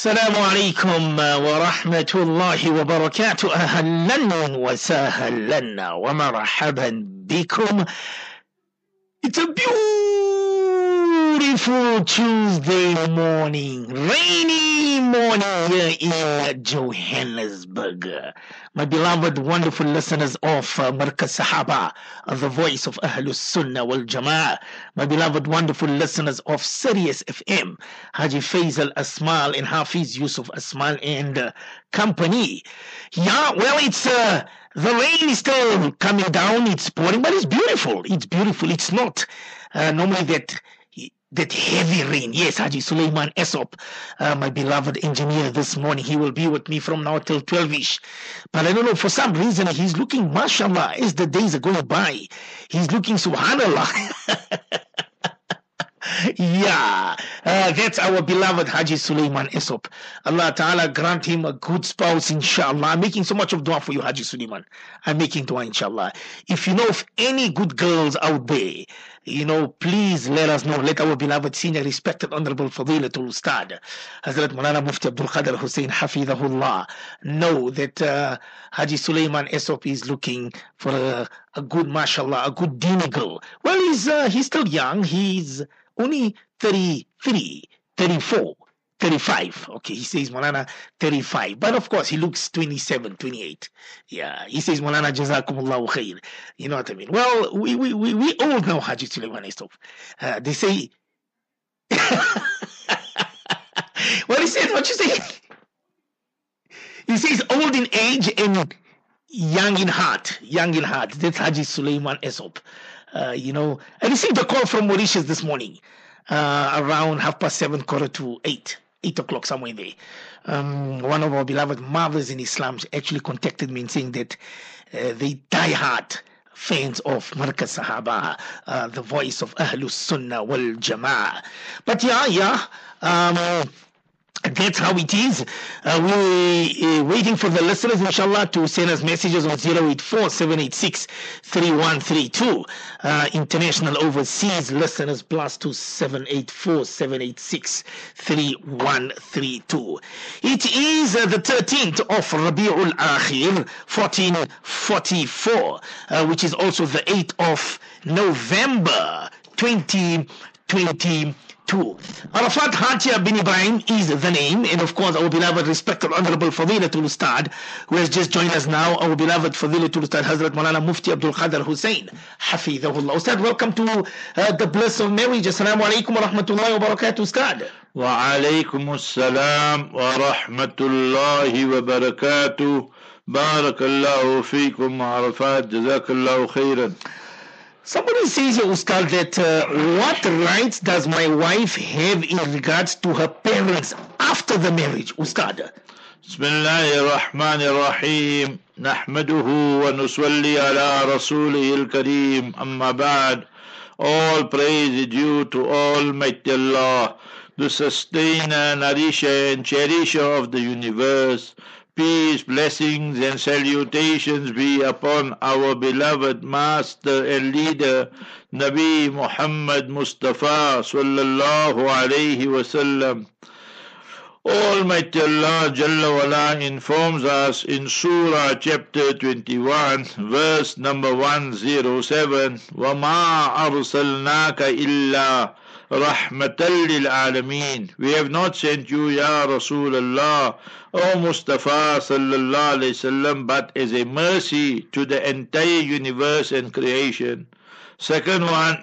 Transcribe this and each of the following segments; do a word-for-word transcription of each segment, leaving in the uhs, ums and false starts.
السلام عليكم ورحمة الله وبركاته. أهلا وسهلا ومرحبا بكم. It's a beautiful Tuesday morning, rainy morning here in Johannesburg. My beloved, wonderful listeners of uh, Markaz Sahaba, uh, the voice of Ahlus Sunnah wal Jama'ah. My beloved, wonderful listeners of Sirius F M, Haji Faisal Asmal and Hafiz Yusuf Asmal and uh, company. Yeah, well, it's uh, the rain is still coming down. It's pouring, but it's beautiful. It's beautiful. It's not uh, normally that that heavy rain. Yes, Haji Suleiman Esop, uh, my beloved engineer this morning. He will be with me from now till twelve-ish. But I don't know, for some reason, he's looking, mashallah, as the days are going by. He's looking, subhanallah. Yeah, uh, that's our beloved Haji Suleiman Esop. Allah Ta'ala grant him a good spouse, inshallah. I'm making so much of dua for you, Haji Suleiman. I'm making dua, inshallah. If you know of any good girls out there, you know, please let us know. Let our beloved senior, respected, honorable Fadilatul Ustad, Hazrat Maulana Mufti Abdul Qadir Hussein Hafidahullah, know that uh, Haji Suleiman Esop is looking for a, a good, mashallah, a good dini girl. Well, he's, uh, he's still young. He's only thirty-three, thirty-four, thirty-five. Okay, he says Maulana thirty-five. But of course, he looks twenty-seven, twenty-eight. Yeah, he says Maulana Jazakumullahu khair. You know what I mean? Well, we we we, we all know Haji Suleiman Esop. Uh, they say. What he says, what you say? He says old in age and young in heart. Young in heart. That's Haji Suleiman Esop. Uh, you know, I received a call from Mauritius this morning, uh, around half past seven, quarter to eight, eight o'clock, somewhere there. Um, one of our beloved mothers in Islam actually contacted me and saying that uh, they die hard fans of Markaz Sahaba, uh, the voice of Ahlus Sunnah wal Jama'ah. But yeah, yeah. Um, That's how it is. Uh, we're uh, waiting for the listeners, inshallah, to send us messages on zero eight four, seven eight six, three one three two. Uh, international overseas listeners, plus two seven eight four, seven eight six, three one three two. It is uh, the thirteenth of Rabi'ul Akhir, fourteen forty-four, uh, which is also the eighth of November, twenty twenty-two. Arafat Hatia bin Ibrahim is the name, and of course our beloved, respected, honorable Fadilatul Ustad, who has just joined us now, our beloved Fadilatul Ustad Hazrat Maulana Mufti Abdul Qadir Hussein Hafidahullah. Ustad, welcome to uh, the bliss of marriage. Assalamu alaikum wa rahmatullahi wa barakatuh, Ustad. Wa alaikum assalam wa rahmatullahi wa barakatuh. Barakallahu feekum Arafat, jazakallahu khairan. Somebody says, Ustad, that uh, what rights does my wife have in regards to her parents after the marriage, Ustad? Bismillahir Rahmanir Rahim. Nahmaduhu wa nusalli ala rasulihil kareem. Amma ba'd. All praise is due to Almighty Allah, the sustainer, nourisher and cherisher of the universe. Peace, blessings and salutations be upon our beloved master and leader, Nabi Muhammad Mustafa sallallahu alayhi wasallam. Almighty Allah Jalla wala informs us in Surah chapter twenty-one, verse number one oh seven, وَمَا أَرْسَلْنَاكَ إِلَّا Rahmatan lil Alameen. We have not sent you, Ya Rasulullah, O Mustafa sallallahu alayhi wasallam, but as a mercy to the entire universe and creation. Second one,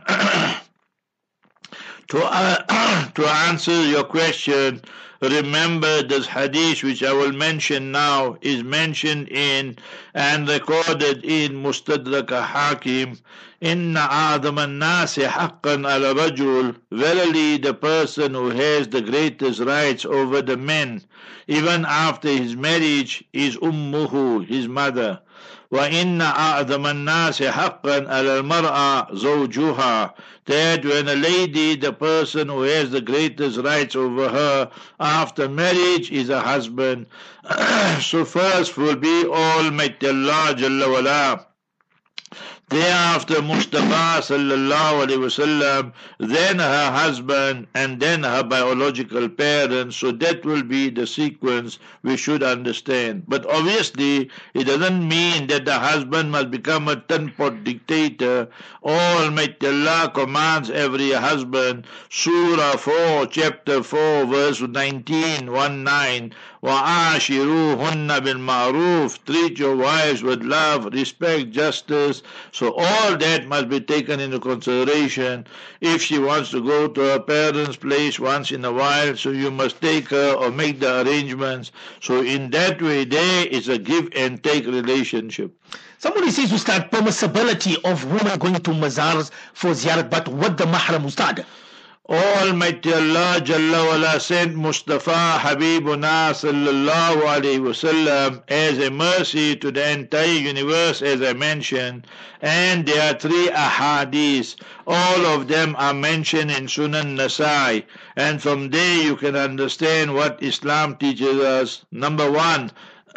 to uh, to answer your question, remember this hadith which I will mention now is mentioned in and recorded in Mustadrak Hakim. Inna Adam an-Nasi haqqan ala rajul. Verily the person who has the greatest rights over the men, even after his marriage, is ummuhu, his mother. Wa inna a'dham an-nasi haqqan ala al-mar'a zawjuha. That when a lady, the person who has the greatest rights over her after marriage, is a husband. So first will be Almighty Allah Jalla wala Thereafter Mustafa sallallahu alaihi wasallam, then her husband, and then her biological parents. So that will be the sequence we should understand. But obviously it doesn't mean that the husband must become a ten-pot dictator. Almighty Allah commands every husband, Surah four, chapter four, verse nineteen, one nine, وَعَاشِرُوهُنَّ بِالْمَعْرُوفِ, treat your wives with love, respect, justice. So all that must be taken into consideration. If she wants to go to her parents' place once in a while, so you must take her or make the arrangements. So in that way, there is a give and take relationship. Somebody says, Ustad, permissibility of women going to mazars for ziyarat, but what the mahram, Ustad? Almighty Allah Jalla wala sent Mustafa Habibuna sallallahu alayhi wasallam as a mercy to the entire universe, as I mentioned, and there are three ahadith. All of them are mentioned in Sunan Nasai, and from there you can understand what Islam teaches us. Number one,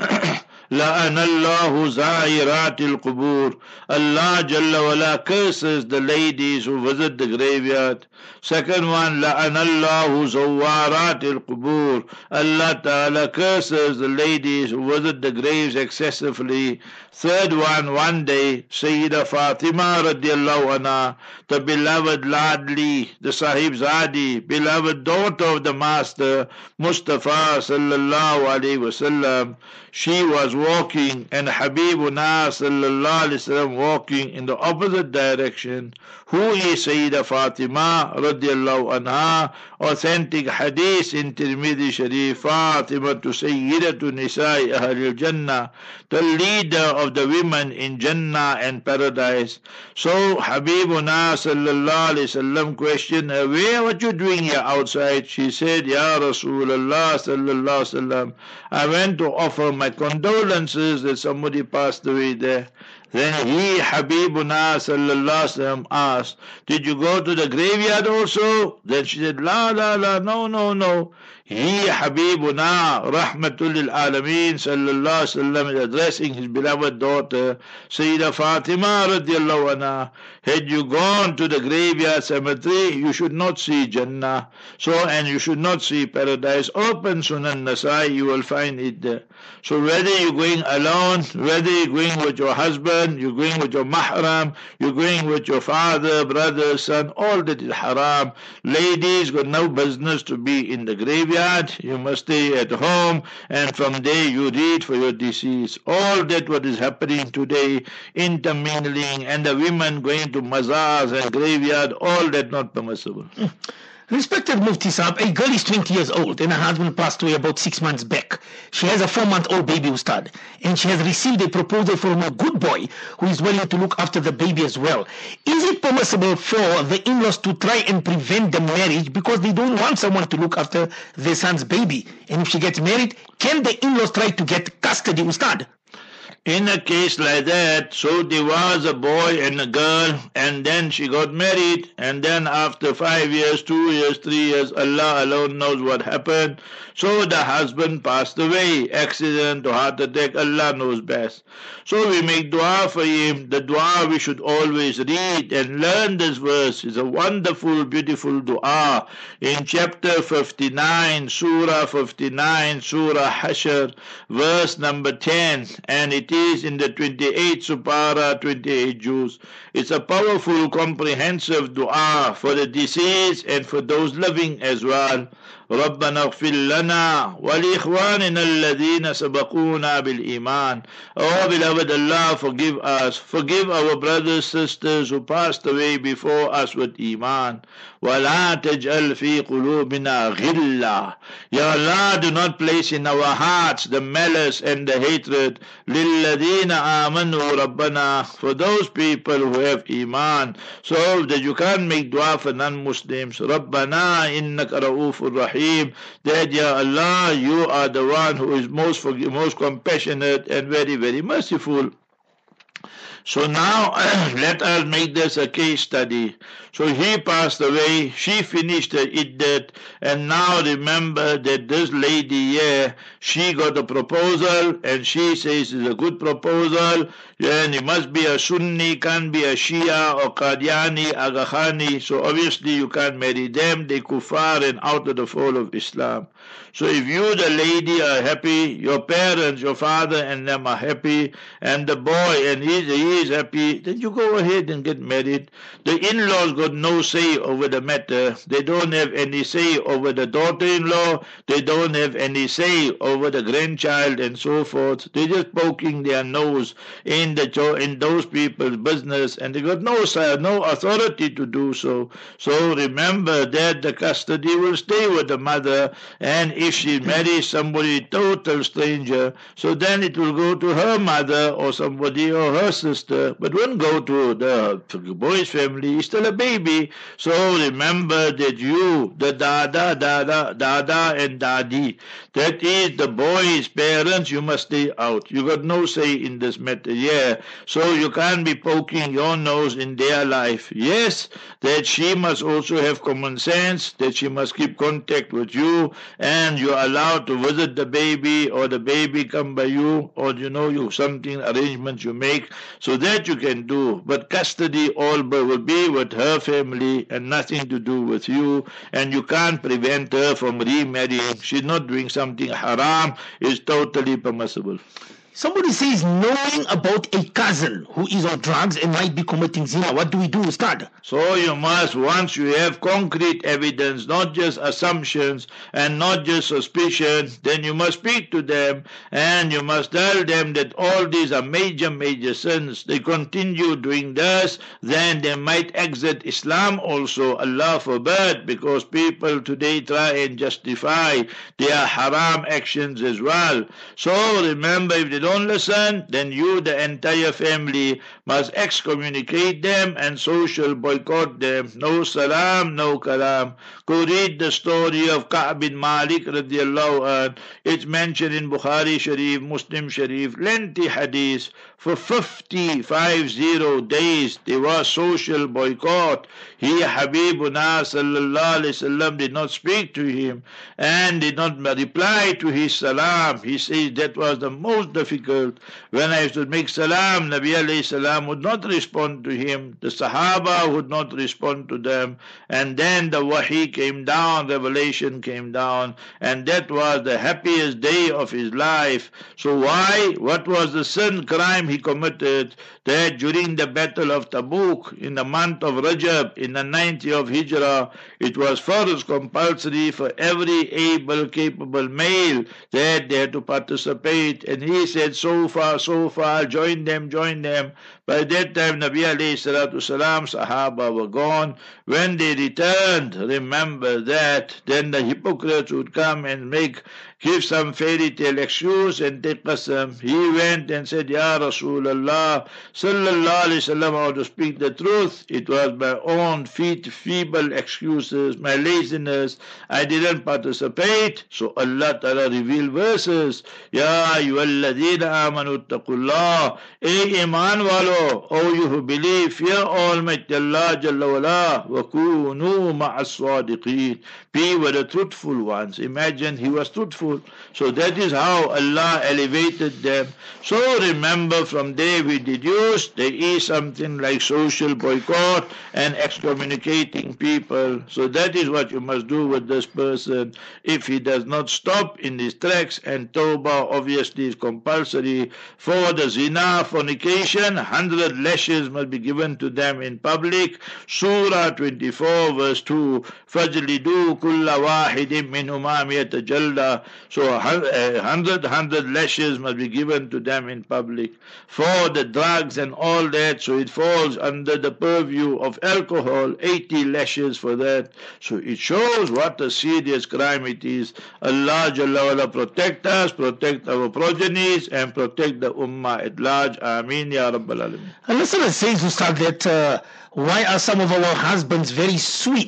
لَأَنَ اللَّهُ زَائِرَاتِ الْقُبُورِ, Allah Jalla wala curses the ladies who visit the graveyard. Second one, لَأَنَ اللَّهُ زَوَّارَاتِ الْقُبُورِ, Allah Ta'ala curses the ladies who visit the graves excessively. Third one, one day, Sayyida Fatima radiallahu anha, the beloved Ladli, the Sahibzadi, beloved daughter of the Master, Mustafa sallallahu alayhi wasallam, she was walking, and Habibuna sallallahu alayhi wasallam walking in the opposite direction. Who is Sayyida Fatima radiallahu anha? Authentic hadith in Tirmidhi Sharif, Fatima to Sayyidatu Nisa'i Ahlil Jannah, the leader of the women in Jannah and paradise. So Habibuna sallallahu alayhi wasallam questioned her, where what you doing here outside? She said, Ya Rasulullah sallallahu alayhi wasallam, I went to offer my condolences that somebody passed away there. Then he, Habibuna sallallahu alayhi wasallam, asked, did you go to the graveyard also? Then she said, La, la, la, no, no, no. He, Habibuna, Rahmatul lil Alameen sallallahu alayhi wasallam, is addressing his beloved daughter, Sayyida Fatima radiallahu anha. Had you gone to the graveyard cemetery, you should not see Jannah. So, and you should not see paradise. Open Sunan Nasai, you will find it there. So whether you're going alone, whether you're going with your husband, you're going with your mahram, you're going with your father, brother, son, all that is haram. Ladies got no business to be in the graveyard. You must stay at home, and from there you read for your deceased. All that what is happening today, intermingling, and the women going to mazars and graveyard, all that not permissible. Respected Mufti Saab, a girl is twenty years old and her husband passed away about six months back. She has a four-month-old baby, Ustad, and she has received a proposal from a good boy who is willing to look after the baby as well. Is it permissible for the in-laws to try and prevent the marriage because they don't want someone to look after their son's baby? And if she gets married, can the in-laws try to get custody, Ustad? In a case like that, so there was a boy and a girl, and then she got married, and then after five years, two years, three years, Allah alone knows what happened. So the husband passed away, accident or heart attack, Allah knows best. So we make dua for him. The dua we should always read and learn this verse. It's a wonderful, beautiful dua. In chapter fifty-nine, Surah fifty-nine, Surah Hashr, verse number ten, and it is in the twenty-eighth Supara, twenty-eight Juz. It's a powerful, comprehensive dua for the deceased and for those living as well. ربنا اغفر لنا ولإخواننا الذين سبقونا بالإيمان. Oh beloved Allah, forgive us, forgive our brothers, sisters who passed away before us with Iman. ولا تجعل في قلوبنا غلا. Ya Allah, do not place in our hearts the malice and the hatred. للذين آمنوا ربنا, for those people who have Iman. So that you can't make dua for non-Muslims. ربنا إنك رؤوف رحيم. That Ya Allah, you are the one who is most forg- most compassionate and very, very merciful. So now let us make this a case study. So he passed away, she finished her iddat, and now remember that this lady here, she got a proposal, and she says it's a good proposal, and it must be a Sunni, can't be a Shia or Qadiani, Aga Khani. So obviously you can't marry them, they kuffar and out of the fold of Islam. So if you, the lady, are happy, your parents, your father and them are happy, and the boy and he, he is happy, then you go ahead and get married. The in-laws got no say over the matter. They don't have any say over the daughter-in-law. They don't have any say over the grandchild and so forth. They're just poking their nose in the in those people's business, and they got no no authority to do so. So remember that the custody will stay with the mother, and if she marries somebody total stranger, so then it will go to her mother or somebody or her sister, but won't go to the boy's family. He's still a baby. So remember that you, the dada, dada, dada and dadi, that is the boy's parents, you must stay out. You got no say in this matter. Yeah. So you can't be poking your nose in their life. Yes, that she must also have common sense, that she must keep contact with you, and you're allowed to visit the baby, or the baby come by you, or you know, you something arrangements you make, so that you can do. But custody all will be with her family and nothing to do with you, and you can't prevent her from remarrying. She's not doing something haram. It's totally permissible. Somebody says knowing about a cousin who is on drugs and might be committing zina. What do we do, Ustad? So you must, once you have concrete evidence, not just assumptions and not just suspicion, then you must speak to them and you must tell them that all these are major, major sins. They continue doing this, then they might exit Islam also, Allah forbid, because people today try and justify their haram actions as well. So remember, if they don't don't listen, then you, the entire family, must excommunicate them and social boycott them. No salam, no kalam. Go read the story of Ka'b bin Malik radiallahu anh. It's mentioned in Bukhari Sharif, Muslim Sharif, lengthy hadith. For fifty, five zero days, there was social boycott. He, Habibuna sallallahu alayhi wasallam, did not speak to him and did not reply to his salam. He says that was the most difficult. When I used to make salam, Nabi alayhi salam would not respond to him. The Sahaba would not respond to them. And then the wahi came down, revelation came down, and that was the happiest day of his life. So why? What was the sin, crime he committed? That during the battle of Tabuk, in the month of Rajab, in the ninth year of Hijrah, it was first compulsory for every able, capable male that they had to participate. And he said, so far, so far, join them, join them. By that time, Nabi alayhi salatu salam, Sahaba were gone. When they returned, remember that, then the hypocrites would come and make, give some fairy tale excuse and take qasam. He went and said, Ya Rasulullah, sallallahu alayhi wasallam, I want to speak the truth. It was my own feet, feeble excuses, my laziness. I didn't participate. So Allah Ta'ala revealed verses. Ya ayyuhalladhina amanu taqullah. Ey iman walo, O you who believe, fear Almighty Allah Jalla wala, wa kunu ma'as sadiqeen. Be with the truthful ones. Imagine he was truthful. So that is how Allah elevated them. So remember, from there we deduce there is something like social boycott and excommunicating people. So that is what you must do with this person. If he does not stop in his tracks, and tawbah obviously is compulsory. For the zina, fornication, one hundred lashes must be given to them in public. Surah twenty-four verse two, فَجْلِدُوا كُلَّ وَاحِدٍ مِّنْهُمَا مِئَةَ جَلْدَةٍ. So a hundred, hundred lashes must be given to them in public. For the drugs and all that, so it falls under the purview of alcohol, eighty lashes for that. So it shows what a serious crime it is. Allah Jalla wala protect us, protect our progenies, and protect the ummah at large. Ameen ya Rabbal Alameen. A listener says, Ustad, that uh, why are some of our husbands very sweet?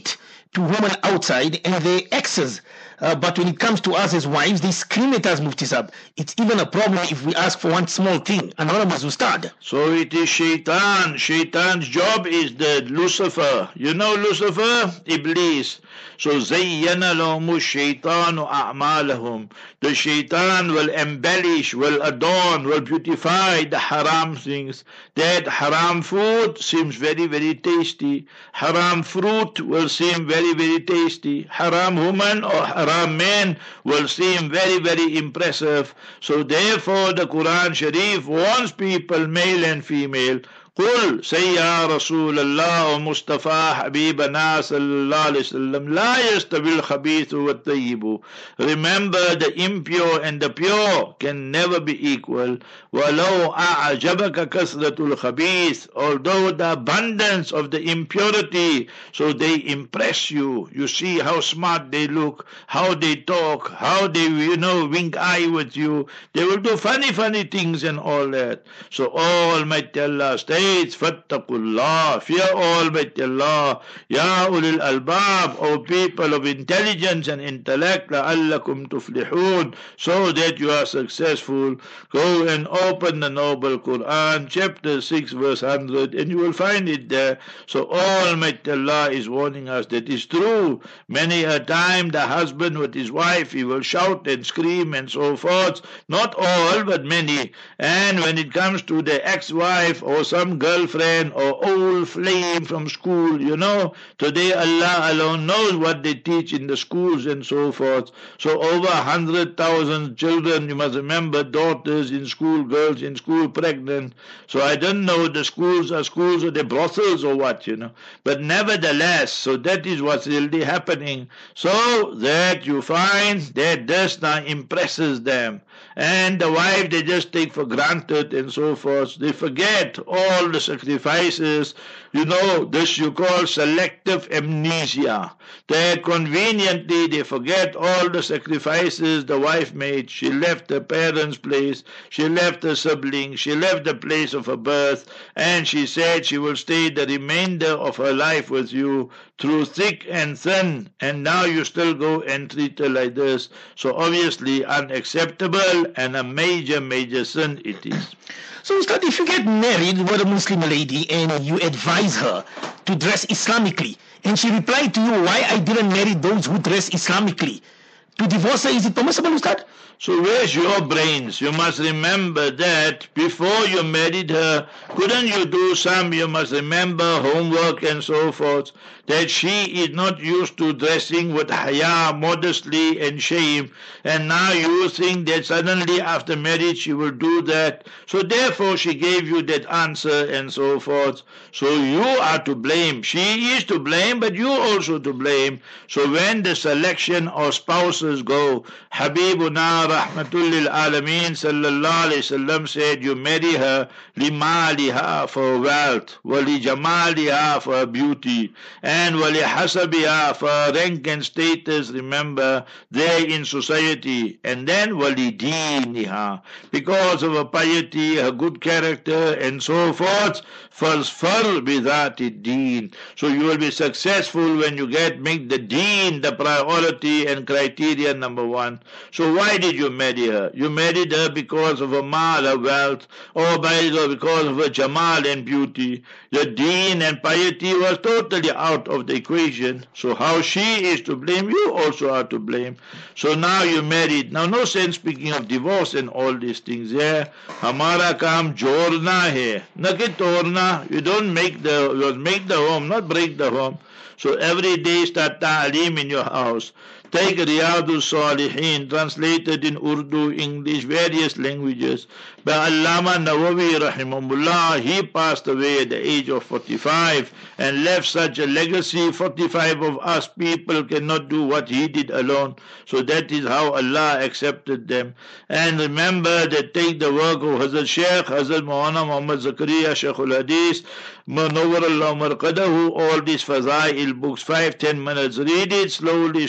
to women outside and their exes. Uh, but when it comes to us as wives, they scream at us, Mufti Sahib. It's even a problem if we ask for one small thing. Anonymous Ustad. So it is Shaitan. Shaitan's job is the Lucifer. You know Lucifer? Iblis. So zayyana lahumu shaitanu a'malahum. The Shaitan will embellish, will adorn, will beautify the haram things. That haram food seems very, very tasty. Haram fruit will seem very, very tasty. Haram woman or haram man will seem very, very impressive. So therefore the Quran Sharif warns people, male and female, قل say يا رسول الله ومصطفى حبيبنا صلى الله عليه وسلم لا يستوي الخبيث والطيب. Remember, the impure and the pure can never be equal. ولو أعجبك كثرة الخبيث, although the abundance of the impurity, so they impress you. You see how smart they look, how they talk, how they, you know, wink eye with you. They will do funny, funny things and all that. So Almighty Allah stays, Fattakullah, fear Almighty Allah, Ya ulil albab, O people of intelligence and intellect, la'allakum tuflihun, so that you are successful. Go and open the noble Quran, chapter six, verse one hundred, and you will find it there. So Almighty Allah is warning us that is true. Many a time the husband with his wife, he will shout and scream and so forth. Not all, but many. And when it comes to the ex-wife or some girlfriend or old flame from school, you know, today Allah alone knows what they teach in the schools and so forth. So over a hundred thousand children, you must remember, daughters in school, girls in school, pregnant. So I don't know, the schools are schools or the brothels or what, you know. But nevertheless, so that is what's really happening. So that you find that this now impresses them. And the wife, they just take for granted and so forth. They forget all the sacrifices. You know, this you call selective amnesia. That conveniently they forget all the sacrifices the wife made. She left her parents' place, she left her siblings, she left the place of her birth, and she said she will stay the remainder of her life with you through thick and thin, and now you still go and treat her like this. So obviously unacceptable and a major, major sin it is. So Ustad, if you get married with a Muslim lady and you advise her to dress Islamically, and she replied to you, why I didn't marry those who dress Islamically, to divorce her, is it permissible, Ustad? So where's your brains? You must remember that before you married her, couldn't you do some, you must remember, homework and so forth, that she is not used to dressing with haya, modestly and shame, and now you think that suddenly after marriage she will do that. So therefore she gave you that answer and so forth. So you are to blame. She is to blame, but you also to blame. So when the selection of spouses go, Habibuna Rahmatul lil Alameen sallallahu alayhi wasallam said, you marry her limaliha for wealth, wali jamaliha for beauty, and wali hasabiha for rank and status, remember, there in society, and then wali diniha, because of her piety, her good character, and so forth, fasfar bidhati deen. So you will be successful when you get, make the deen the priority and criteria number one. So why did you marry her? You married her because of her mal, her wealth, or by because of her jamal and beauty. Your deen and piety was totally out of the equation. So how she is to blame, you also are to blame. So now you married. Now no sense speaking of divorce and all these things. Yeah, hamara kaam jorna hai, na ki torna. You don't make the, you make the home, not break the home. So every day start ta'aleem in your house. Take Riyadus Salihin, translated in Urdu, English, various languages, by Allama Nawawi rahimahullah. He passed away at the age of forty-five and left such a legacy. forty-five of us people cannot do what he did alone. So that is how Allah accepted them. And remember that take the work of Hazrat Shaykh, Hazrat Maulana Muhammad Zakaria, Shaykhul Hadith, Munawwar Allah Marqadahu, all these Fazail books, five, ten minutes. Read it slowly, slowly.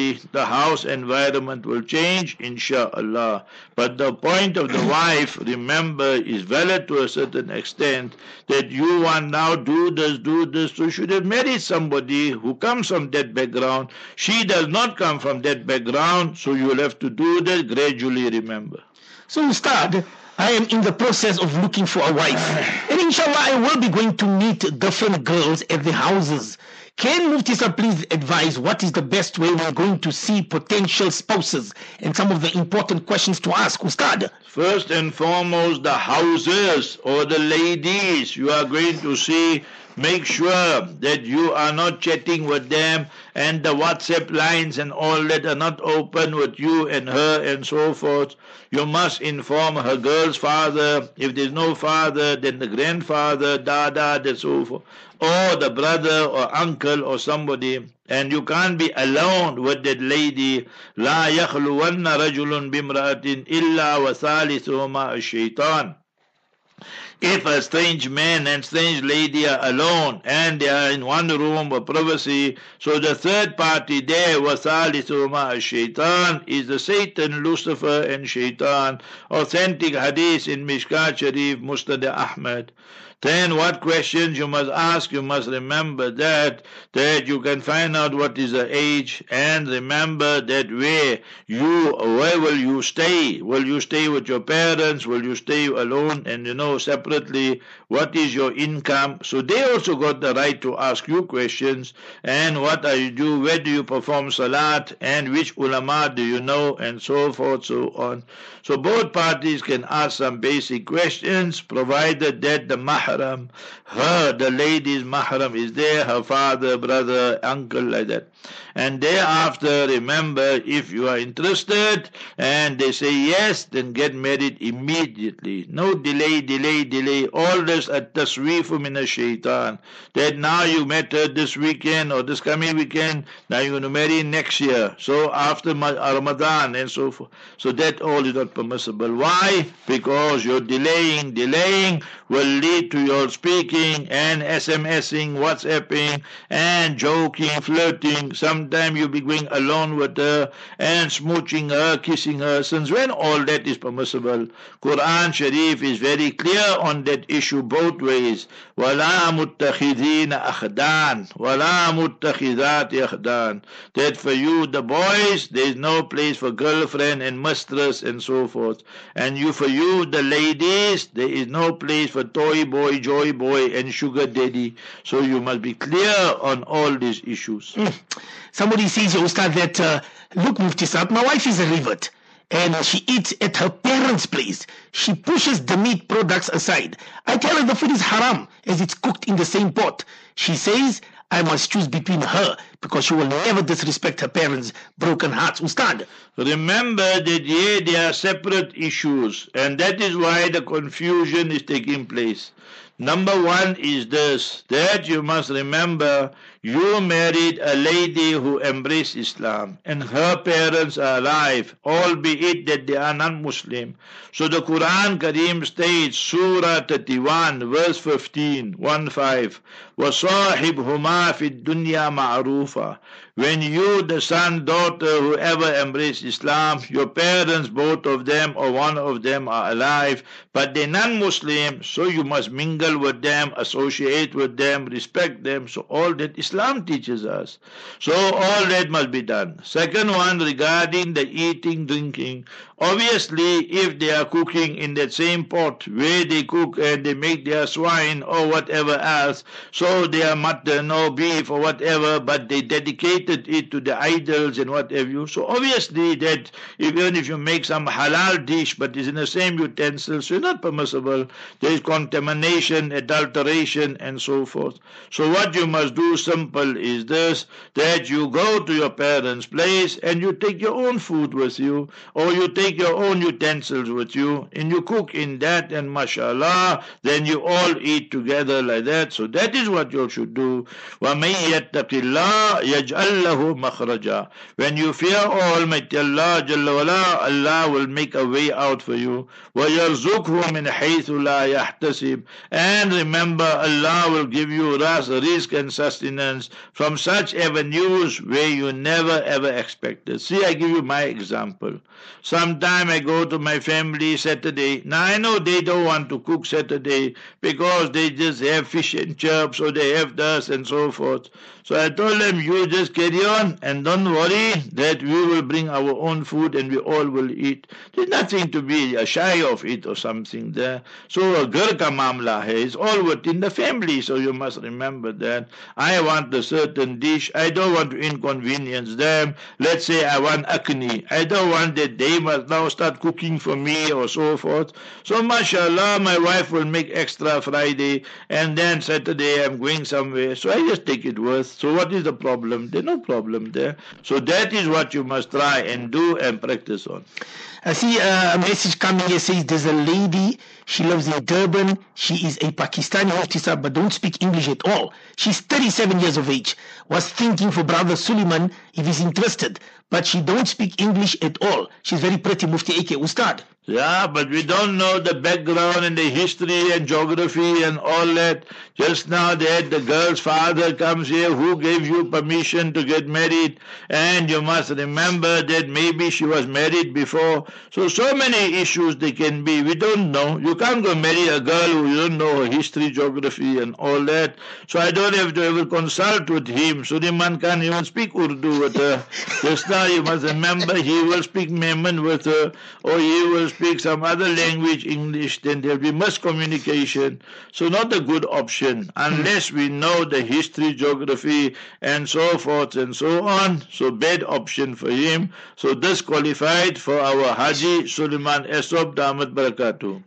gradually the house environment will change, inshallah. But the point of the wife, remember, is valid to a certain extent, that you want now do this, do this. So you should have married somebody who comes from that background. She does not come from that background, so you will have to do that gradually, remember. So, Ustad, I am in the process of looking for a wife. And inshallah, I will be going to meet different girls at the houses. Can Mufti Sir please advise what is the best way we're going to see potential spouses and some of the important questions to ask, Ustad? First and foremost, the houses or the ladies you are going to see, make sure that you are not chatting with them and the WhatsApp lines and all that are not open with you and her and so forth. You must inform her girl's father. If there's no father, then the grandfather, dada, and so forth, or the brother or uncle or somebody. And you can't be alone with that lady. لا يخلون رجل بامرأة إلا وثالثهما الشيطان. If a strange man and strange lady are alone and they are in one room of privacy, so the third party there, وَثَالِثُهُمَا الشَّيْطَانِ, is the Satan, Lucifer and Shaitan. Authentic hadith in Mishkat Sharif, Musnad Ahmad. Then what questions you must ask? You must remember that that you can find out what is the age, and remember that where you where will you stay? Will you stay with your parents? Will you stay alone and you know separately? What is your income? So they also got the right to ask you questions. And what are you do? Where do you perform salat? And which ulama do you know? And so forth, so on. So both parties can ask some basic questions, provided that the mahram, her, the lady's mahram is there, her father, brother, uncle, like that. And thereafter, remember, if you are interested and they say yes, then get married immediately. No delay, delay, delay. All this at tasweefu min ash-shaytan. That now you met her this weekend or this coming weekend, now you're going to marry next year. So after Ramadan and so forth. So that all is not permissible. Why? Because you're delaying, delaying will lead to your speaking and SMSing, WhatsApping and joking, flirting. Sometimes you'll be going alone with her and smooching her, kissing her. Since when all that is permissible? Quran Sharif is very clear on that issue both ways. وَلَا مُتَّخِذِينَ أَخْدَانِ وَلَا مُتَّخِذَاتِ أَخْدَانِ. That for you, the boys, there is no place for girlfriend and mistress and so forth. And you, for you, the ladies, there is no place for toy boy, joy boy and sugar daddy. So you must be clear on all these issues. Mm. Somebody says, Ustad, that uh, look, Mufti Saab, my wife is a revert and she eats at her parents' place. She pushes the meat products aside. I tell her the food is haram as it's cooked in the same pot. She says I must choose between her because she will never disrespect her parents' broken hearts. Ustad, remember that yeah, they are separate issues, and that is why the confusion is taking place. Number one is this, that you must remember, you married a lady who embraced Islam and her parents are alive, albeit that they are non-Muslim. So the Quran Kareem states, Surah thirty-one, verse fifteen, one five, وَصَاحِبْهُمَا فِي الدُّنْيَا مَعْرُوفًا. When you, the son, daughter, whoever embraced Islam, your parents, both of them or one of them are alive, but they're non-Muslim, so you must mingle with them, associate with them, respect them. So all that Islam teaches us. So all that must be done. Second one, regarding the eating, drinking. Obviously, if they are cooking in that same pot where they cook and they make their swine or whatever else, so their mutton or beef or whatever, but they dedicated it to the idols and whatever you. So obviously that even if you make some halal dish but it's in the same utensils, so it's not permissible. There is contamination, adulteration and so forth. So what you must do simple is this, that you go to your parents' place and you take your own food with you, or you take your own utensils with you and you cook in that, and mashallah, then you all eat together like that. So that is what you should do. وَمَن يَتَّقِ اللَّهَ يَجْعَلْ يَجْعَلْ لَهُ مَخْرَجًا. When you fear Almighty Allah Jalla wala, Allah will make a way out for you. وَيَرْزُقْهُ مِنْ حَيْثُ لَا يَحْتَسِبْ. And remember, Allah will give you ras, risk and sustenance from such avenues where you never ever expected. See, I give you my example. Sometime I go to my family Saturday. Now I know they don't want to cook Saturday because they just have fish and chips or they have this and so forth. So I told them, you just carry on and don't worry that we will bring our own food and we all will eat. There's nothing to be shy of it or something there. So a ghar ka mamla hai, it's all within the family, so you must remember that. I want a certain dish. I don't want to inconvenience them. Let's say I want akni. I don't want that they must now start cooking for me or so forth. So mashallah, my wife will make extra Friday and then Saturday I'm going somewhere. So I just take it worth. So what is the problem? There's no problem there. So that is what you must try and do and practice on. I see uh, a message coming here says there's a lady, she lives in Durban, she is a Pakistani officer but don't speak English at all. She's thirty-seven years of age, was thinking for Brother Suleiman if he's interested, but she don't speak English at all. She's very pretty, Mufti A K Ustad. Yeah, but we don't know the background and the history and geography and all that. Just now that the girl's father comes here, who gave you permission to get married? And you must remember that maybe she was married before. So, so many issues they can be. We don't know. You can't go marry a girl who you don't know her history, geography and all that. So I don't have to ever consult with him. Suleiman can't even speak Urdu with her. Just now you must remember he will speak Memon with her, or he will speak some other language, English, then there will be miscommunication. So not a good option unless we know the history, geography and so forth and so on. So bad option for him. So disqualified for our Haji Suleiman Esop Damat Barakatuh.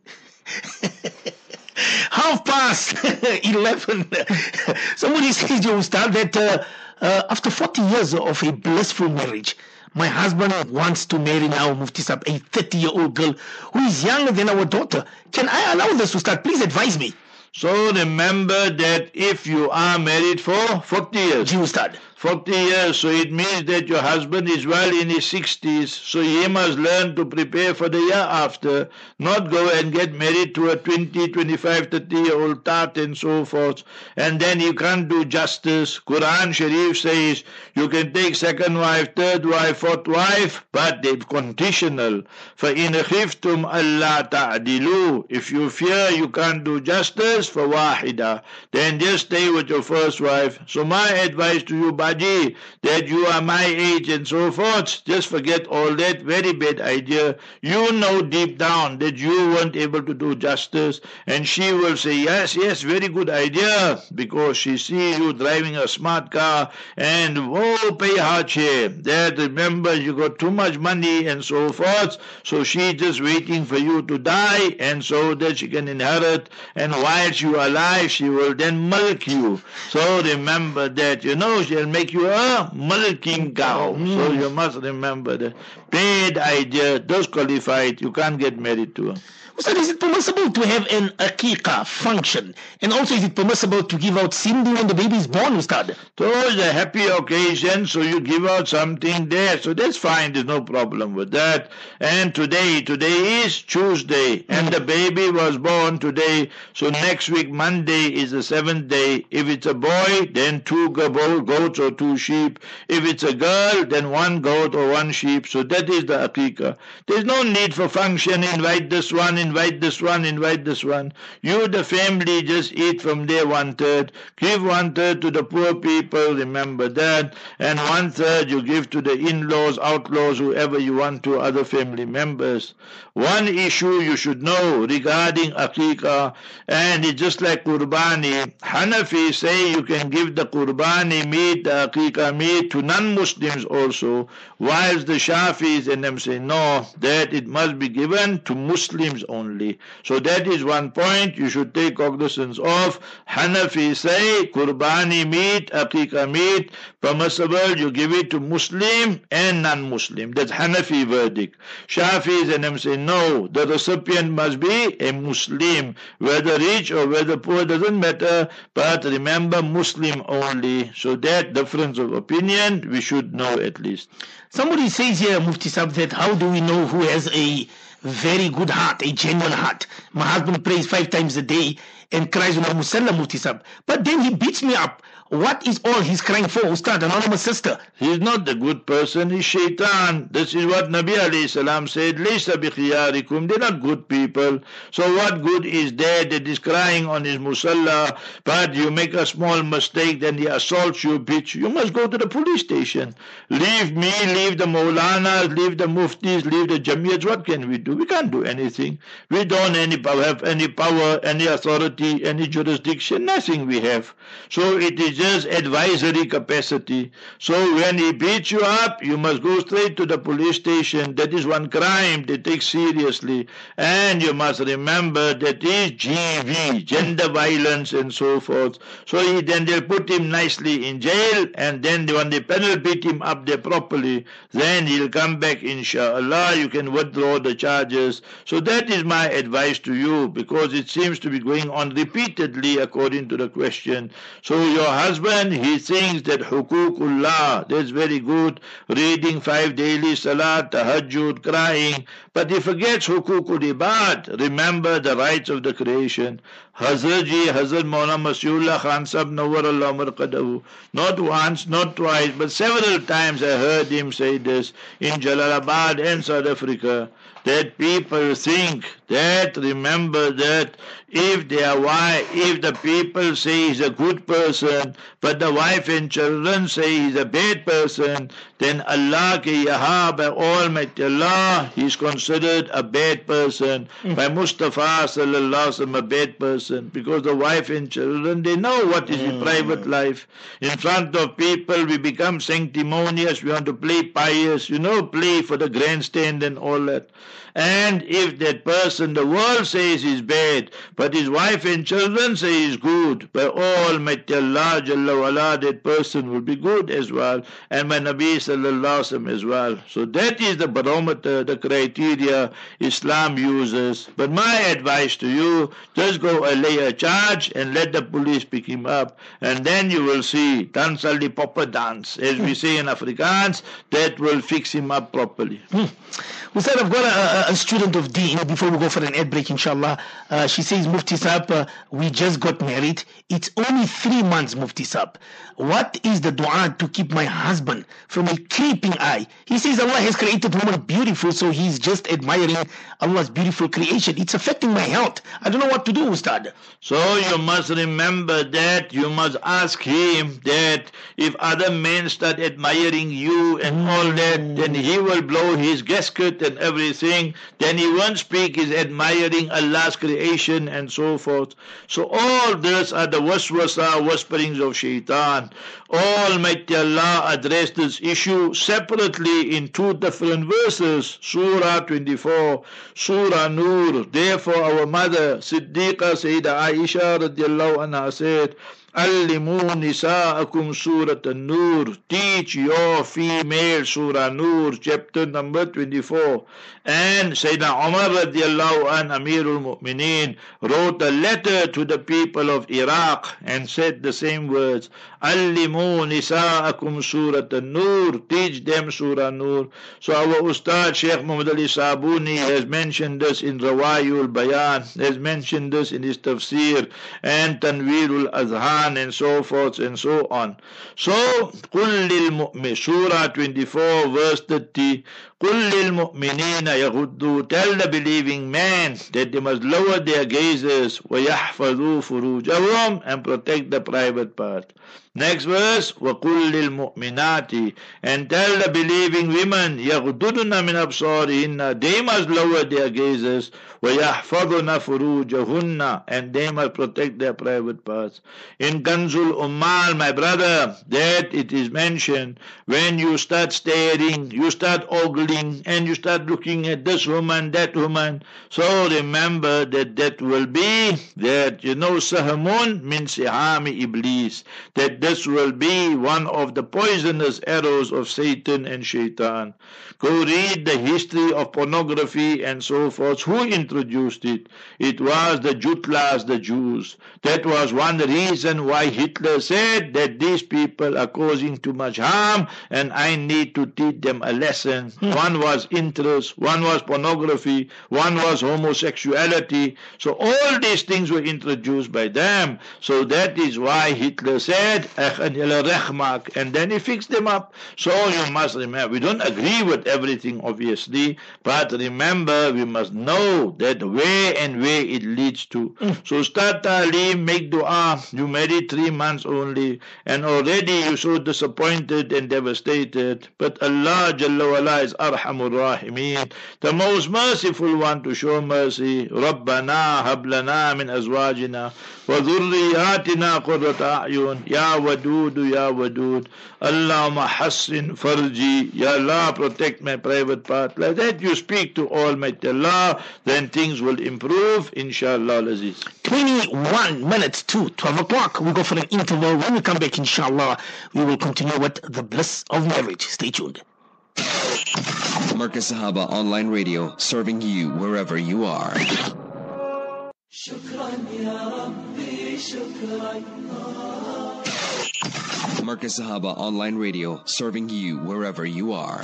Half past eleven. Somebody says, you start that uh, uh, after forty years of a blissful marriage, my husband wants to marry now, Mufti Sahib, a thirty-year-old girl who is younger than our daughter. Can I allow this to start? Please advise me. So remember that if you are married for forty years, Ji Ustad. forty years, so it means that your husband is well in his sixties, so he must learn to prepare for the year after, not go and get married to a twenty, twenty-five, thirty year old tart and so forth, and then you can't do justice. Quran Sharif says you can take second wife, third wife, fourth wife, but they're conditional. فَإِنْ خِفْتُمْ أَلَّا تَعْدِلُوا. If you fear you can't do justice for wahida, then just stay with your first wife. So my advice to you, Baji, that you are my age and so forth, just forget all that. Very bad idea. You know deep down that you weren't able to do justice, and she will say, yes, yes, very good idea, because she sees you driving a smart car and, oh, pay hard share. That, remember, you got too much money and so forth, so she's just waiting for you to die, and so that she can inherit, and while you are alive, she will then milk you. So remember that, you know, she'll make you a milking cow. Mm. So you must remember that. Bad idea, disqualified, you can't get married to her. Ustad, is it permissible to have an aqiqah function? And also, is it permissible to give out sindi when the baby is born, Ustad? So it's a happy occasion, so you give out something there. So that's fine, there's no problem with that. And today, today is Tuesday, and the baby was born today. So next week, Monday, is the seventh day. If it's a boy, then two goats or two sheep. If it's a girl, then one goat or one sheep. So that is the aqiqah. There's no need for function, invite this one, invite this one, invite this one. You, the family, just eat from there one third. Give one third to the poor people, remember that. And one third you give to the in-laws, outlaws, whoever you want to, other family members. One issue you should know regarding aqiqah, and it's just like qurbani. Hanafi say you can give the qurbani meat, the aqiqah meat, to non-Muslims also, whilst the Shafis and them say no, that it must be given to Muslims only. So that is one point you should take cognizance of. Hanafi say qurbani meat, aqiqah meat, permissible, you give it to Muslim and non-Muslim. That's Hanafi verdict. Shafis and them say no, the recipient must be a Muslim, whether rich or whether poor, doesn't matter, but remember Muslim only. So that the difference of opinion, we should know at least. Somebody says here, Mufti Sahib, that how do we know who has a very good heart, a genuine heart? My husband prays five times a day and cries on Musalla, Mufti Sahib, but then he beats me up. What is all he's crying for, Ustad? Anonymous sister. He's not the good person, he's shaitan. This is what Nabi alayhi salam said, Laysa bi khiyarikum. They're not good people. So what good is there that is crying on his musalla, but you make a small mistake, then he assaults you, beats you. You must go to the police station. Leave me, leave the Maulanas, leave the Muftis, leave the Jamiyats. What can we do? We can't do anything. We don't any have any power, any authority, any jurisdiction, nothing we have. So it is just advisory capacity. So when he beats you up, you must go straight to the police station. That is one crime they take seriously. And you must remember that is G V, gender violence and so forth. So he, then they'll put him nicely in jail, and then when the panel beat him up there properly, then he'll come back, inshallah. You can withdraw the charges. So that is my advice to you, because it seems to be going on repeatedly according to the question. So your husband, he thinks that hukukullah, that's very good, reading five daily salat, tahajjud, crying, but he forgets hukukul ibad. Remember the rights of the creation. Hazrat Ji, Hazrat Maulana Masihullah Khan Sahib Nawwarallahu Marqadahu, not once, not twice, but several times I heard him say this in Jalalabad and South Africa, that people think that, remember that if their wife, if the people say he's a good person, but the wife and children say he's a bad person, then Allah ke yaha, by Almighty Allah, he's considered a bad person. Mm. By Mustafa sallallahu alaihi wasallam, a bad person, because the wife and children, they know what is mm. the private life. In front of people, we become sanctimonious. We want to play pious, you know, play for the grandstand and all that. And if that person, the world says he's bad, but his wife and children say he's good, by Almighty Allah Jalla wala, that person will be good as well, and by Nabi sallallahu alaihi wasallam as well. So that is the barometer, the criteria Islam uses. But my advice to you, just go lay a charge and let the police pick him up, and then you will see, dance al the proper dance, as we say in Afrikaans, that will fix him up properly. Hmm. We said I've got a, a student of Deen, before we go for an ad break, inshallah. Uh, she says, Mufti Sahib, uh, we just got married. It's only three months, Mufti Sahib. What is the dua to keep my husband from a creeping eye? He says Allah has created woman beautiful, so he's just admiring Allah's beautiful creation. It's affecting my health. I don't know what to do, Ustad. So you must remember that you must ask him that if other men start admiring you and mm. all that, then he will blow his gasket and everything. Then he won't speak, he's admiring Allah's creation and so forth. So all this are the waswasa, whisperings of shaitan. Almighty Allah addressed this issue separately in two different verses. Surah twenty-four, Surah Nur. Therefore our mother Siddiqa Sayyidah Aisha radiallahu anha said, Allimu nisa'akum Surat An-Nur. Teach your female Surah Nur, chapter number twenty-four. And Sayyidina Umar radiallahu an, Amirul Mu'mineen, wrote a letter to the people of Iraq and said the same words. Allimu nisa'akum Surat An-Nur. Teach them Surah Nur. So our Ustad Sheikh Muhammad Ali Sabuni has mentioned this in Rawayul Bayan, has mentioned this in his tafsir and Tanweerul Azhan and so forth and so on. So, قُلْ لِلْمُؤْمِنِ Surah twenty-four verse thirty, قُلْ لِلْمُؤْمِنِينَ يَغُضُّوا. Tell the believing men that they must lower their gazes, وَيَحْفَظُوا فُرُوجَهُمْ, and protect the private part. Next verse, وَقُلْ لِلْمُؤْمِنَاتِ, and tell the believing women, يَغْضُضْنَ مِنْ أَبْصَارِهِنَّ, they must lower their gazes, وَيَحْفَظْنَ فُرُوجَهُنَّ, and they must protect their private parts. In Kanzul Ummal, my brother, that it is mentioned, when you start staring, you start ogling thing, and you start looking at this woman, that woman. So remember that that will be that, you know, sahamun min sihami iblis, that this will be one of the poisonous arrows of Satan and Shaitan. Go read the history of pornography and so forth. Who introduced it? It was the Jutlas, the Jews. That was one reason why Hitler said that these people are causing too much harm and I need to teach them a lesson. Hmm. One was interest, one was pornography, one was homosexuality. So all these things were introduced by them. So that is why Hitler said, and then he fixed them up. So you must remember, we don't agree with everything obviously, but remember we must know that where and where it leads to. Mm. So start ta'aleem, make dua. You married three months only and already you're so disappointed and devastated, but Allah Jalla wala is Arhamur Rahimin, the most merciful one to show mercy. Rabbana hab lana min azwajina wa dhurriyyatina qurrata a'yun ya wadudu ya wadud Allahumma hassin farji, ya Allah protect my private part. Like that you speak to Almighty Allah, then things will improve, inshallah Aziz. twenty-one minutes to twelve o'clock. We go for an interval. When we come back, inshallah, we will continue with the bliss of marriage. Stay tuned. Marcus Sahaba Online Radio, serving you wherever you are. Marcus Sahaba Online Radio, serving you wherever you are.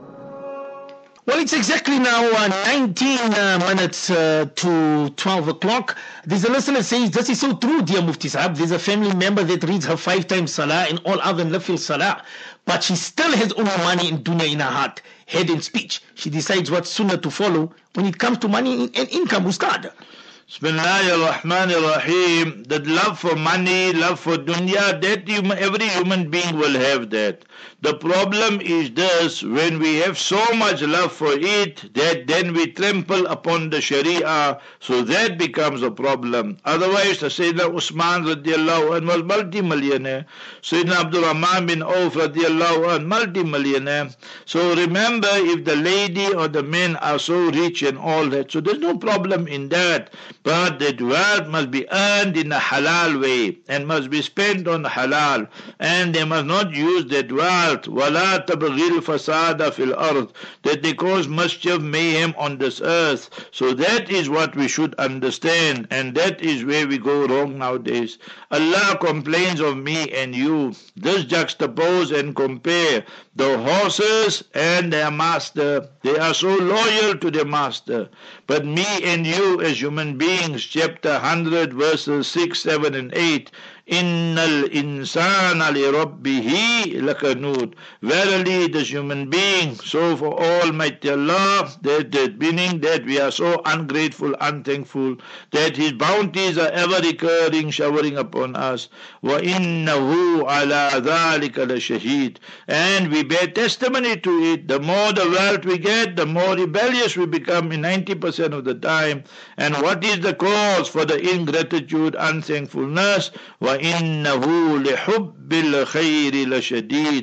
Well, it's exactly now uh, nineteen uh, minutes uh, to twelve o'clock. There's a listener says, this is so true, dear Mufti Sahab. There's a family member that reads her five times salah and all other nafil salah, but she still has only money in dunya in her heart, head and speech. She decides what sunnah to follow when it comes to money and income, Ustad. Bismillahir Rahmanir Rahim. That love for money, love for dunya, that human, every human being will have that. The problem is this: when we have so much love for it, that then we trample upon the Sharia, so that becomes a problem. Otherwise, the Sayyidina Usman radiallahu anh was multi-millionaire. Sayyidina Abdul Rahman bin Auf radiallahu anh, multi-millionaire. So remember, if the lady or the men are so rich and all that, so there's no problem in that. But that wealth must be earned in a halal way and must be spent on halal, and they must not use that wealth وَلَا تَبْغِي الْفَسَادَ فِي الْأَرْضِ, that they cause mischief, mayhem on this earth. So that is what we should understand, and that is where we go wrong nowadays. Allah complains of me and you. This juxtapose and compare the horses and their master. They are so loyal to their master. But me and you as human beings, chapter one hundred, verses six, seven and eight, Innal insana li rabbihi lakanud. Verily, this human being, so for Almighty Allah, that, that meaning that we are so ungrateful, unthankful, that His bounties are ever recurring, showering upon us. Wa innahu ala dhalika la shaheed. And we bear testimony to it. The more the wealth we get, the more rebellious we become in ninety percent of the time. And what is the cause for the ingratitude, unthankfulness? Wa innahu lihubbil khayri lashadid.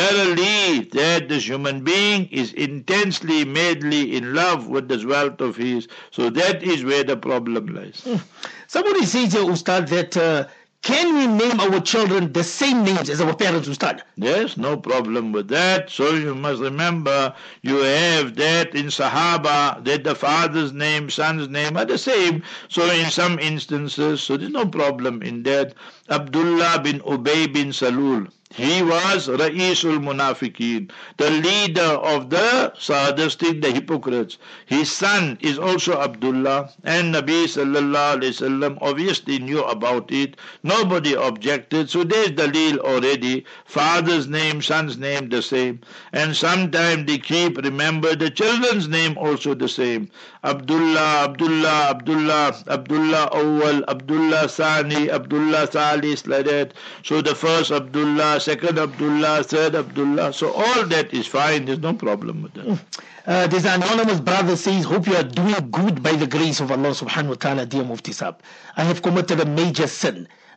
Verily, that this human being is intensely, madly in love with this wealth of his. So that is where the problem lies. Somebody says here, Ustad, that uh, can we name our children the same names as our parents, Ustad? Yes, no problem with that. So you must remember, you have that in Sahaba, that the father's name, son's name are the same. So in some instances, so there's no problem in that. Abdullah bin Ubay bin Salul, he was Ra'isul Munafiqeen, the leader of the sadistic, the hypocrites. His son is also Abdullah, and Nabi sallallahu alayhi wasallam obviously knew about it. Nobody objected, so there's dalil already. Father's name, son's name the same. And sometimes they keep, remember, the children's name also the same. Abdullah, Abdullah, Abdullah, Abdullah Awwal, Abdullah Sani, Abdullah Salis, like that. So the first Abdullah, second Abdullah, third Abdullah. So all that is fine. There's no problem with that. Uh, there's an anonymous brother says, hope you are doing good by the grace of Allah subhanahu wa ta'ala, dear Mufti Sahab. I have committed a major sin.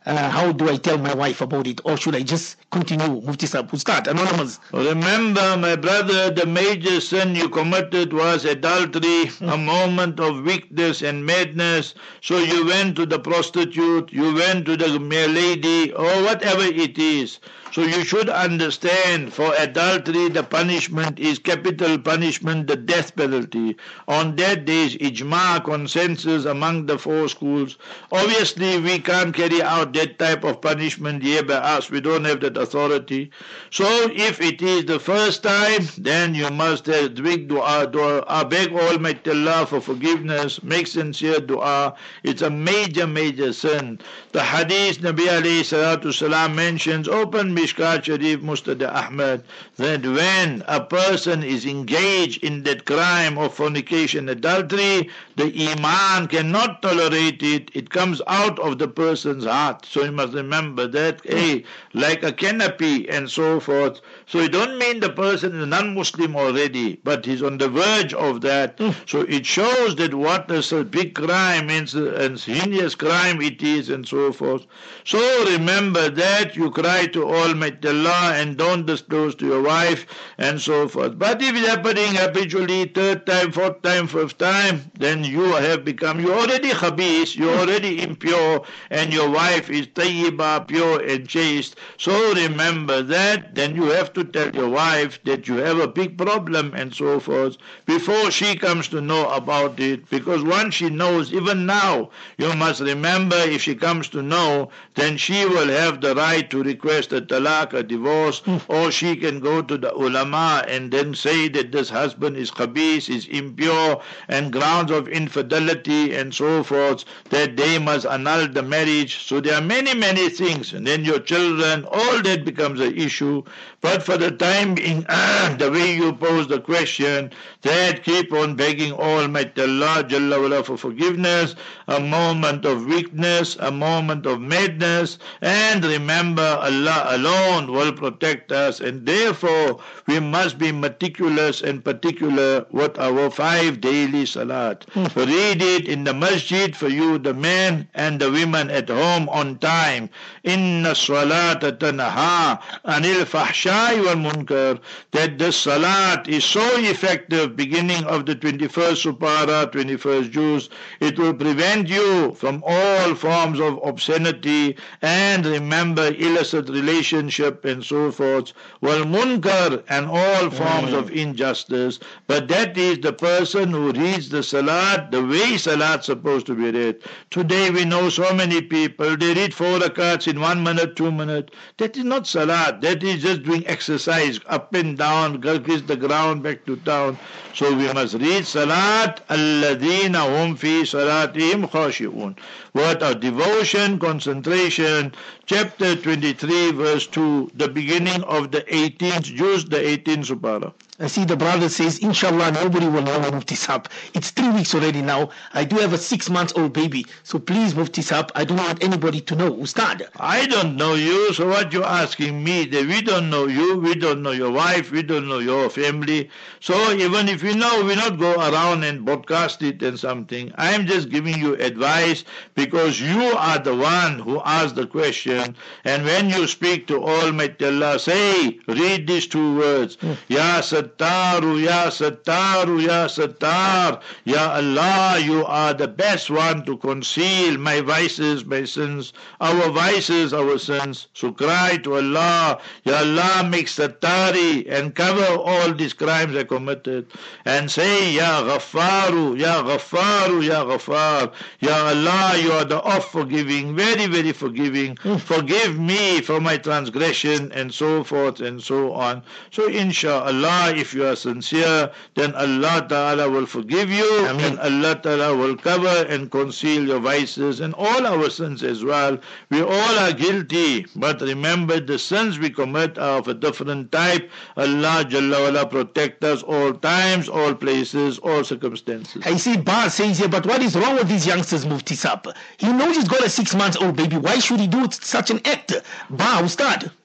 Uh, how do I tell my wife about it, or should I just continue? Mufti Sahib, who start? Anonymous. Remember, my brother, the major sin you committed was adultery, a moment of weakness and madness. So you went to the prostitute, you went to the mere lady, or whatever it is. So you should understand, for adultery the punishment is capital punishment, the death penalty. On that there is ijma, consensus among the four schools. Obviously we can't carry out that type of punishment here by us. We don't have that authority. So if it is the first time, then you must have big dua, dua, beg Almighty Allah for forgiveness, make sincere dua. It's a major, major sin. The hadith Nabi alayhi salatu salam mentions, open Mishkat Sharif Musnad Ahmad, that when a person is engaged in that crime of fornication, adultery, the iman cannot tolerate it. It comes out of the person's heart. So you must remember that, hey, like a canopy and so forth. So it don't mean the person is non-Muslim already, but he's on the verge of that. So it shows that what a big crime and, and heinous crime it is and so forth. So remember that you cry to Almighty Allah and don't disclose to your wife and so forth. But if it's happening habitually, third time, fourth time, fifth time, then you have become, you're already khabis, you're already impure, and your wife is tayyiba, pure and chaste. So remember that, then you have to tell your wife that you have a big problem and so forth before she comes to know about it. Because once she knows, even now, you must remember, if she comes to know, then she will have the right to request a talaq, a divorce, or she can go to the ulama and then say that this husband is khabis, is impure, and grounds of infidelity and so forth, that they must annul the marriage. So there are many, many things, and then your children, all that becomes an issue. But for the time being, the way you pose the question, that keep on begging Almighty Allah Jalla wala for forgiveness, a moment of weakness, a moment of madness, and remember Allah alone will protect us, and therefore we must be meticulous and particular with our five daily salat. Mm. Read it in the masjid for you, the men and the women at home, on time. Inna salata tanaha anil fahshai wal munkar. That the salat is so effective, beginning of the twenty-first supara, twenty-first juz, it will prevent you from all forms of obscenity, and remember illicit relationship and so forth, wal munkar, and all forms mm. of injustice. But that is the person who reads the salat the way salat's supposed to be read. Today we know so many people, they read four rakats in one minute, two minutes. That is not salat. That is just doing exercise, up and down, kiss the ground, back to town. So we must read salat, alladhina hum fi salatihim khashi'un. Word of devotion, concentration, chapter twenty-three, verse two, the beginning of the eighteenth juz, the eighteenth supara. I see the brother says, inshallah, nobody will know Mufti Sahib. It's three weeks already now. I do have a six months old baby. So please, Mufti Sahib, I don't want anybody to know. Ustad. I don't know you, so what you asking me? That we don't know you, we don't know your wife, we don't know your family. So even if we know, we not go around and broadcast it and something. I am just giving you advice because you are the one who asked the question. And when you speak to Almighty Allah, say, read these two words. Mm. Ya Sattaru, Ya Sattaru, Ya Sattar. Ya Allah, you are the best one to conceal my vices, my sins, our vices, our sins. So cry to Allah, Ya Allah, make Sattari and cover all these crimes I committed. And say, Ya Ghaffaru, Ya Ghaffaru, Ya Ghaffar. Ya Allah, you are the oft forgiving, very, very forgiving. Mm. Forgive me for my transgression and so forth and so on. So inshallah, if you are sincere, then Allah Ta'ala will forgive you. Ameen. And Allah Ta'ala will cover and conceal your vices and all our sins as well. We all are guilty, but remember the sins we commit are of a different type. Allah Jalla wala protect us all times, all places, all circumstances. I see Bar says here, but what is wrong with these youngsters, Mufti Sahib? He knows he's got a six months old baby. Why should he do such an act? Bar, Ustad.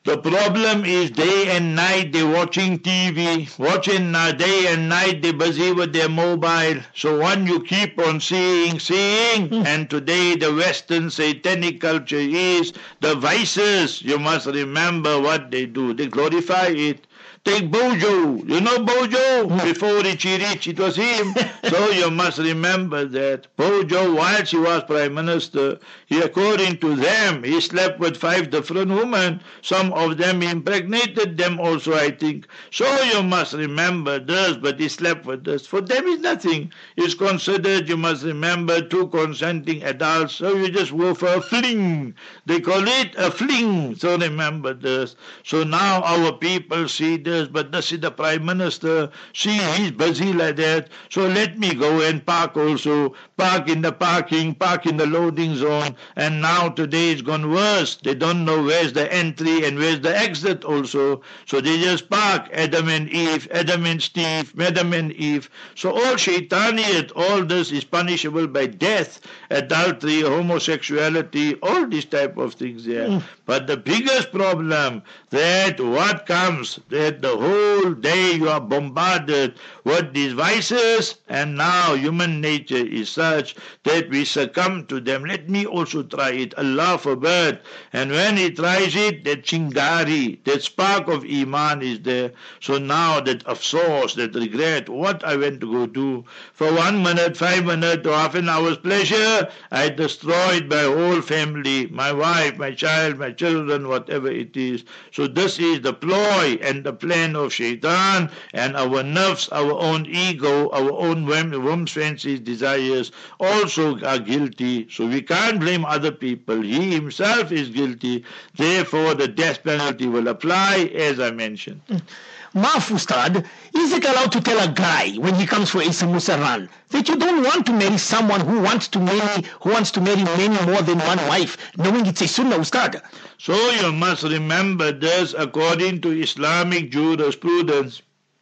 The problem is day and night they're watching T V, watching uh, day and night they're busy with their mobile. So one you keep on seeing, seeing, and today the Western satanic culture is the vices. You must remember what they do. They glorify it. Take Bojo. You know Bojo? Before Richie Rich, it was him. So you must remember that. Bojo, while she was Prime Minister, he, according to them, he slept with five different women. Some of them impregnated them also, I think. So you must remember this, but he slept with this. For them it's nothing. It's considered, you must remember, two consenting adults. So you just go for a fling. They call it a fling. So remember this. So now our people see this. But this is the Prime Minister. See, he's busy like that. So let me go and park also. Park in the parking, park in the loading zone. And now today it's gone worse. They don't know where's the entry and where's the exit also. So they just park Adam and Eve, Adam and Steve, Adam and Eve. So all shaitaniyat, all this is punishable by death, adultery, homosexuality, all these type of things there. Mm. But the biggest problem, that what comes, that the whole day you are bombarded with these vices, and now human nature is such that we succumb to them. Let me also try it. Allah forbid. And when he tries it, that chingari, that spark of iman is there. So now that afsoos, that regret, what I went to go do. For one minute, five minutes, or half an hour's pleasure, I destroyed my whole family, my wife, my child, my children, whatever it is. So this is the ploy and the plan of shaitan, and our nerves, our own ego, our own whims, fancies, desires also are guilty. So we can't blame other people. He himself is guilty. Therefore the death penalty will apply, as I mentioned. Maaf, Ustad, is it allowed to tell a guy when he comes for a samosa run that you don't want to marry someone who wants to marry who wants to marry many more than one wife, knowing it's a sunnah, Ustad? So you must remember this, according to Islamic jurisprudence,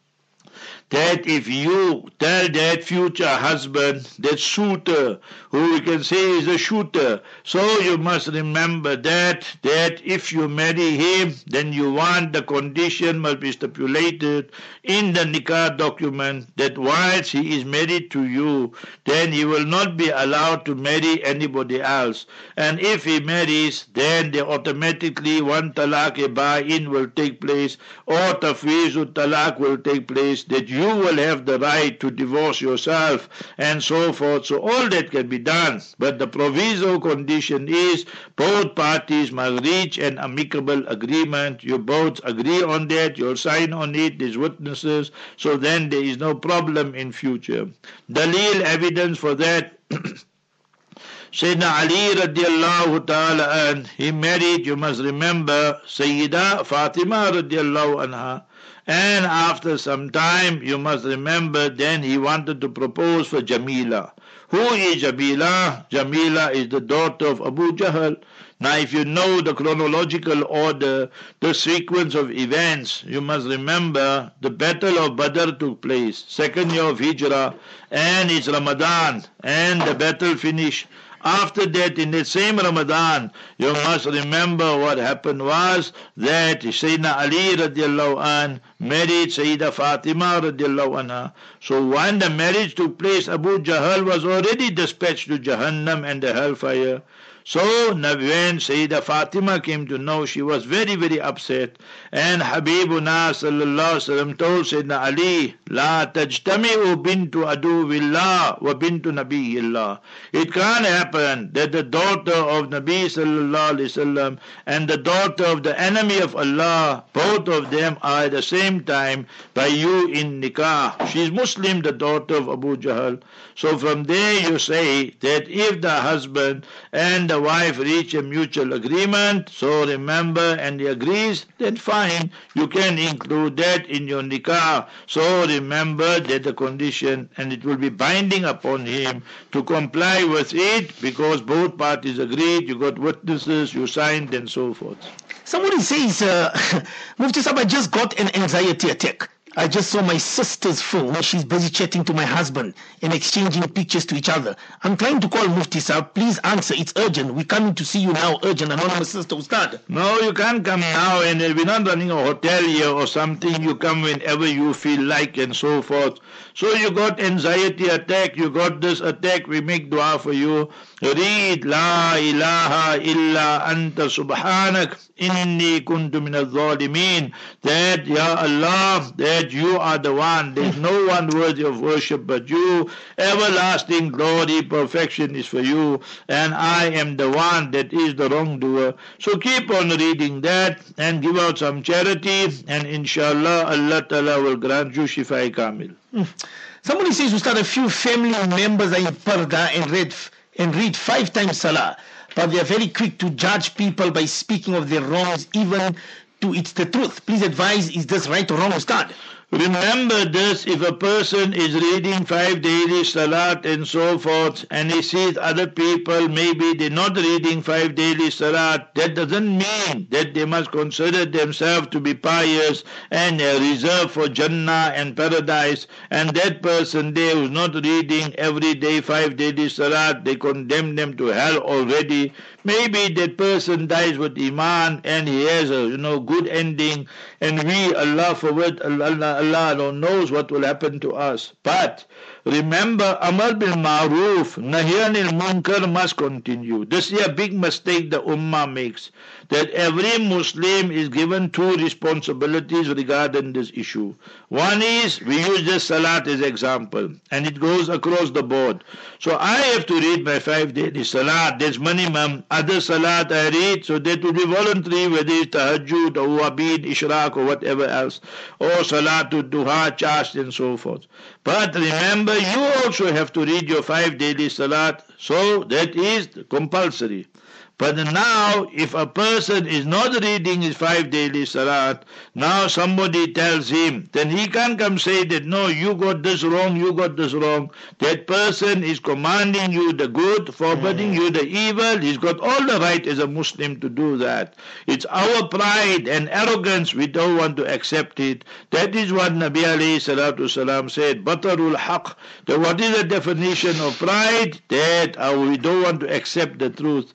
that if you tell that future husband, that suitor, who we can say is a shooter, so you must remember that, that if you marry him, then you want the condition must be stipulated in the nikah document that whilst he is married to you, then he will not be allowed to marry anybody else. And if he marries, then they automatically one talaq ba-in will take place, or tafweezut talaq will take place, that you will have the right to divorce yourself and so forth. So all that can be done, but the proviso condition is both parties must reach an amicable agreement. You both agree on that, you'll sign on it, there's witnesses, so then there is no problem in future. Dalil, evidence for that, Sayyidina Ali radiallahu ta'ala an, he married, you must remember, Sayyida Fatima radiallahu anha. And after some time, you must remember, then he wanted to propose for Jamila. Who is Jamila? Jamila is the daughter of Abu Jahl. Now, if you know the chronological order, the sequence of events, you must remember the Battle of Badr took place, second year of Hijrah, and it's Ramadan, and the battle finished. After that, in the same Ramadan, you must remember what happened was that Sayyidina Ali radiallahu anh married Sayyida Fatima radiallahu anha. So when the marriage took place, Abu Jahl was already dispatched to Jahannam and the hellfire. So when Sayyida Fatima came to know, she was very, very upset. And Habibuna sallallahu alaihi wasallam told Sayyidina Ali, La tajtami'u bintu aduwillah wa bintu nabiyillah. It can't happen that the daughter of Nabi sallallahu alaihi wasallam and the daughter of the enemy of Allah, both of them are at the same time by you in nikah. She is Muslim, the daughter of Abu Jahl. So from there you say that if the husband and the wife reach a mutual agreement, so remember, and he agrees, then fine, you can include that in your nikah. So remember that the condition, and it will be binding upon him to comply with it, because both parties agreed, you got witnesses, you signed, and so forth. Somebody says, uh, Mufti Sahib, I just got an anxiety attack. I just saw my sister's phone where she's busy chatting to my husband and exchanging pictures to each other. I'm trying to call Mufti Saab. Please answer. It's urgent. We're coming to see you now. Urgent. Anonymous sister Ustad. No, you can't come now, and we're not running a hotel here or something. You come whenever you feel like and so forth. So you got anxiety attack, you got this attack, we make dua for you. Read La ilaha illa anta subhanak inni kuntu min al-zalimin. That, Ya Allah, that you are the one, there's no one worthy of worship but you. Everlasting glory, perfection is for you, and I am the one that is the wrongdoer. So keep on reading that and give out some charity, and inshallah Allah Ta'ala will grant you Shifa Kamil. Somebody says, Ustad, a few family members are in Parda and read, and read five times Salah, but they are very quick to judge people by speaking of their wrongs, even to it's the truth. Please advise, is this right or wrong, Ustad? Remember this, if a person is reading five daily salat and so forth, and he sees other people, maybe they're not reading five daily salat, that doesn't mean that they must consider themselves to be pious and uh, reserved for Jannah and paradise, and that person there who's not reading every day five daily salat, they condemn them to hell already. Maybe that person dies with Iman and he has a you know good ending, and we, Allah forbid, Allah, Allah alone knows what will happen to us. But remember, Amar bil Ma'ruf, Nahy anil Munkar must continue. This is a big mistake the Ummah makes, that every Muslim is given two responsibilities regarding this issue. One is, we use this Salat as example, and it goes across the board. So I have to read my five daily Salat, that's minimum. Other Salat I read, so that will be voluntary, whether it's Tahajjud or Wabid, Ishraq or whatever else, or Salatul Duha, Chast and so forth. But remember, you also have to read your five daily Salat, so that is compulsory. But now, if a person is not reading his five daily salat, now somebody tells him, then he can't come say that, no, you got this wrong, you got this wrong. That person is commanding you the good, forbidding you the evil. He's got all the right as a Muslim to do that. It's our pride and arrogance, we don't want to accept it. That is what Nabi alayhi salatu salam said, Batarul haq. That what is the definition of pride? That uh, we don't want to accept the truth.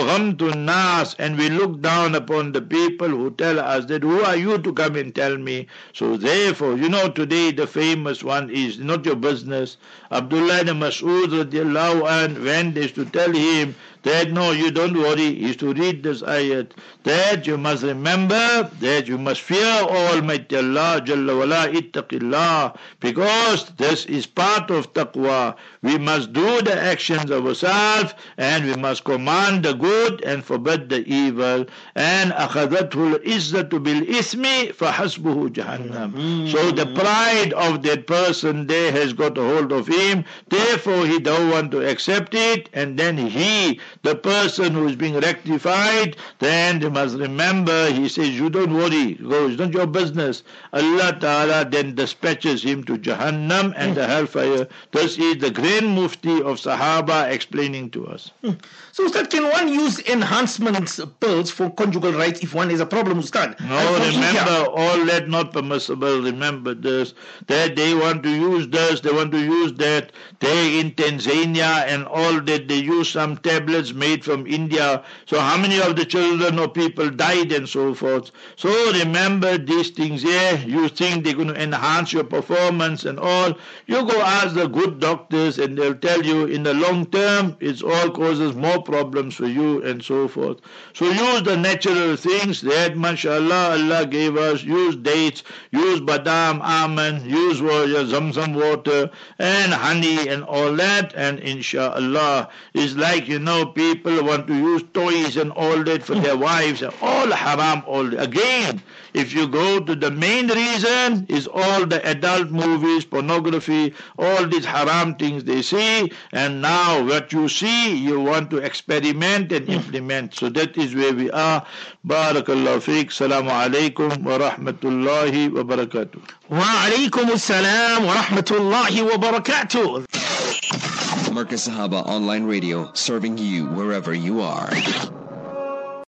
To Nas, and we look down upon the people who tell us that, who are you to come and tell me? So therefore, you know, today the famous one is not your business. Abdullah ibn Mas'ud radiallahu anh went is to tell him that, no, you don't worry, is to read this ayat, that you must remember that you must fear Almighty Allah Jalla wala, ittaqillah, because this is part of taqwa. We must do the actions of ourselves, and we must command the good and forbid the evil. And akhadathul izzatu bil ismi fahasbuhu jahannam. Mm-hmm. So the pride of that person there has got a hold of him, therefore he don't want to accept it, and then he, the person who is being rectified, then they must remember, he says, you don't worry, go, it's not your business. Allah Ta'ala then dispatches him to Jahannam and the hellfire. This is the Grand Mufti of Sahaba explaining to us. So Ustad, can one use enhancement pills for conjugal rights if one has a problem, Ustad? No, remember, all that not permissible. Remember this, that they want to use this, they want to use that. They in Tanzania and all that, they use some tablets made from India. So how many of the children or people died and so forth? So remember these things here. You think they're going to enhance your performance and all. You go ask the good doctors and they'll tell you in the long term it all causes more problems for you and so forth. So use the natural things that mashallah Allah gave us. Use dates, use badam, almond, use zamzam water and honey and all that, and inshallah it's like, you know, people want to use toys and all that for their wives, all haram. All again, if you go to the main reason is all the adult movies, pornography, all these haram things they see, and now what you see you want to experiment and implement. So that is where we are. Barakallahu feek. Assalamu alaikum wa rahmatullahi wa barakatuh. Wa alaikum assalam wa rahmatullahi wa barakatuh. Marcus Sahaba Online Radio, serving you wherever you are.